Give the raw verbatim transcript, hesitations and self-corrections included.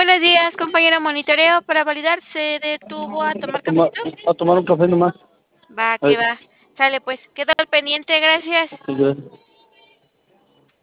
Buenos días, compañero. Monitoreo para validar. ¿Se detuvo a tomar Toma- cafecito? a tomar un café nomás. Va, que Ay, va. Sale, pues. Queda al pendiente, gracias. sí, gracias.